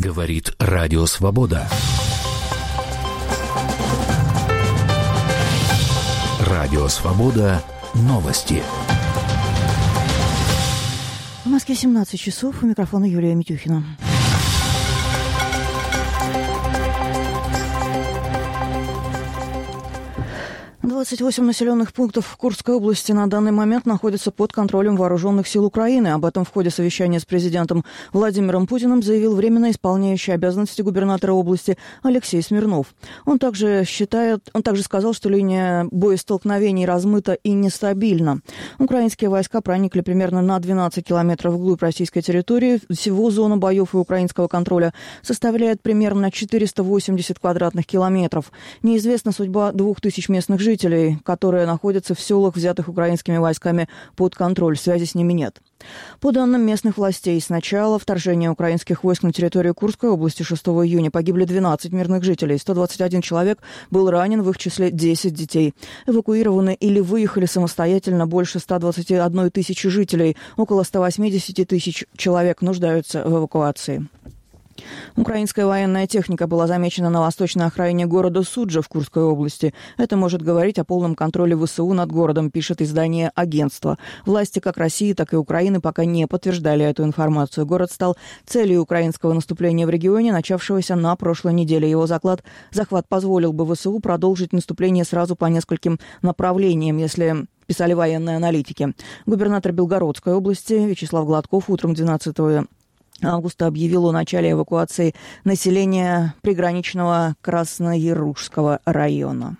Говорит Радио Свобода. Радио Свобода. Новости. В Москве 17 часов. У микрофона Юлия Митюхина. 28 населенных пунктов в Курской области на данный момент находятся под контролем вооруженных сил Украины. Об этом в ходе совещания с президентом Владимиром Путиным заявил временно исполняющий обязанности губернатора области Алексей Смирнов. Он также сказал, что линия боестолкновений размыта и нестабильна. Украинские войска проникли примерно на 12 километров вглубь российской территории. Всего зона боев и украинского контроля составляет примерно 480 квадратных километров. Неизвестна судьба 2000 местных жителей, которые находятся в селах, взятых украинскими войсками под контроль. Связи с ними нет. По данным местных властей, с начала вторжения украинских войск на территорию Курской области 6 июня погибли 12 мирных жителей. 121 человек был ранен, в их числе 10 детей. Эвакуированы или выехали самостоятельно больше 121 тысячи жителей. Около 180 тысяч человек нуждаются в эвакуации. Украинская военная техника была замечена на восточной окраине города Суджа в Курской области. Это может говорить о полном контроле ВСУ над городом, пишет издание «Агентство». Власти как России, так и Украины пока не подтверждали эту информацию. Город стал целью украинского наступления в регионе, начавшегося на прошлой неделе. Его захват позволил бы ВСУ продолжить наступление сразу по нескольким направлениям, если писали военные аналитики. Губернатор Белгородской области Вячеслав Гладков утром 12 августа объявил о начале эвакуации населения приграничного Красноярушского района.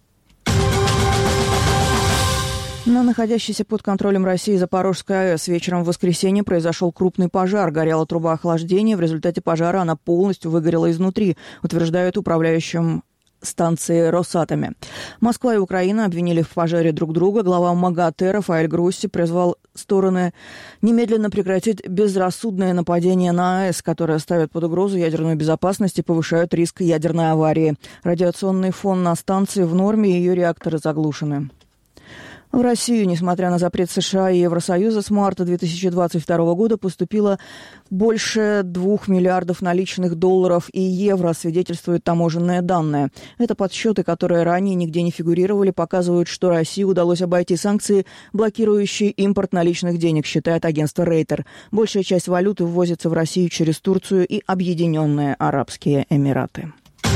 На находящейся под контролем России Запорожской АЭС вечером в воскресенье произошел крупный пожар. Горела труба охлаждения. В результате пожара она полностью выгорела изнутри, утверждают управляющим станции «Росатоме». Москва и Украина обвинили в пожаре друг друга. Глава МАГАТЭ Рафаэль Гросси призвал стороны немедленно прекратить безрассудное нападение на АЭС, которое ставит под угрозу ядерную безопасность и повышает риск ядерной аварии. Радиационный фон на станции в норме, ее реакторы заглушены. В Россию, несмотря на запрет США и Евросоюза, с марта 2022 года поступило больше 2 миллиардов наличных долларов и евро, свидетельствуют таможенные данные. Это подсчеты, которые ранее нигде не фигурировали, показывают, что России удалось обойти санкции, блокирующие импорт наличных денег, считает агентство Рейтер. Большая часть валюты ввозится в Россию через Турцию и Объединенные Арабские Эмираты.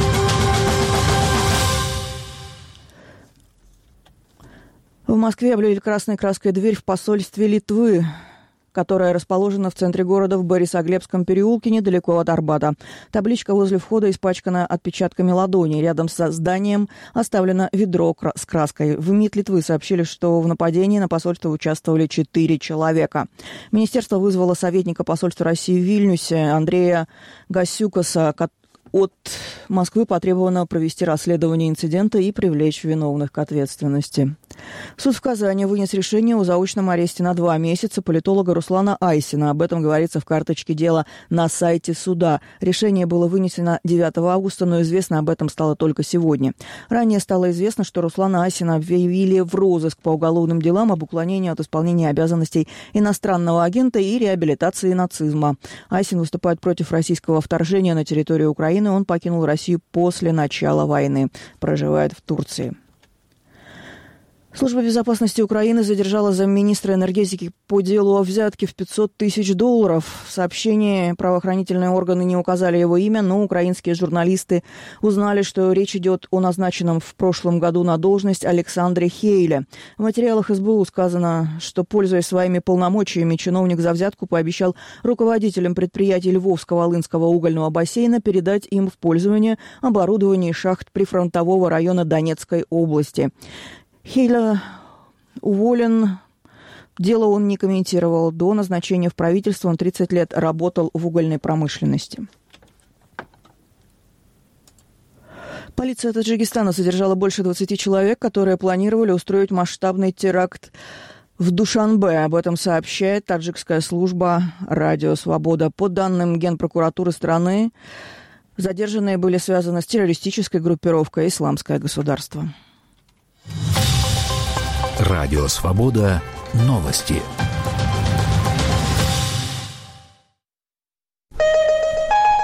В Москве облили красной краской дверь в посольстве Литвы, которая расположена в центре города в Борисоглебском переулке, недалеко от Арбата. Табличка возле входа испачкана отпечатками ладоней. Рядом со зданием оставлено ведро с краской. В МИД Литвы сообщили, что в нападении на посольство участвовали 4 человека. Министерство вызвало советника посольства России в Вильнюсе Андрея Гасюкаса. От Москвы потребовано провести расследование инцидента и привлечь виновных к ответственности. Суд в Казани вынес решение о заочном аресте на 2 месяца политолога Руслана Айсина. Об этом говорится в карточке дела на сайте суда. Решение было вынесено 9 августа, но известно об этом стало только сегодня. Ранее стало известно, что Руслана Айсина объявили в розыск по уголовным делам об уклонении от исполнения обязанностей иностранного агента и реабилитации нацизма. Айсин выступает против российского вторжения на территорию Украины. Он покинул Россию после начала войны. Проживает в Турции. Служба безопасности Украины задержала замминистра энергетики по делу о взятке в $500 тысяч. В сообщении правоохранительные органы не указали его имя, но украинские журналисты узнали, что речь идет о назначенном в прошлом году на должность Александре Хейле. В материалах СБУ сказано, что, пользуясь своими полномочиями, чиновник за взятку пообещал руководителям предприятий Львовско-Волынского угольного бассейна передать им в пользование оборудование шахт прифронтового района Донецкой области. Хейля уволен. Дело он не комментировал. До назначения в правительство он 30 лет работал в угольной промышленности. Полиция Таджикистана задержала больше 20 человек, которые планировали устроить масштабный теракт в Душанбе. Об этом сообщает таджикская служба «Радио Свобода». По данным Генпрокуратуры страны, задержанные были связаны с террористической группировкой «Исламское государство». Радио Свобода. Новости.